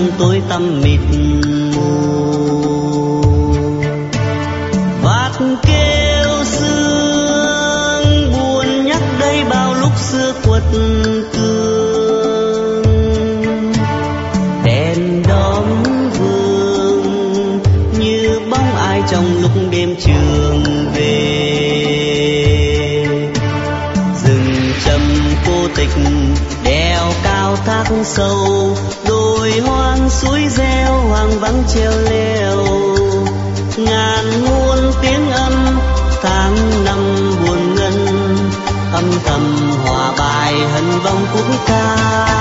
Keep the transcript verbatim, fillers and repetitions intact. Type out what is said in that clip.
tăm tối tăm mịt mù. Vạt kêu sương buồn nhắc đây bao lúc xưa quật cường. Đèn đóm vương như bóng ai trong lúc đêm trường về. Rừng trầm cô tịch đèo cao thác sâu, đồi hoang suối reo hoang vắng treo leo. Ngàn muôn tiếng âm tháng năm buồn ngân, âm thầm hòa bài hân vong quốc ca.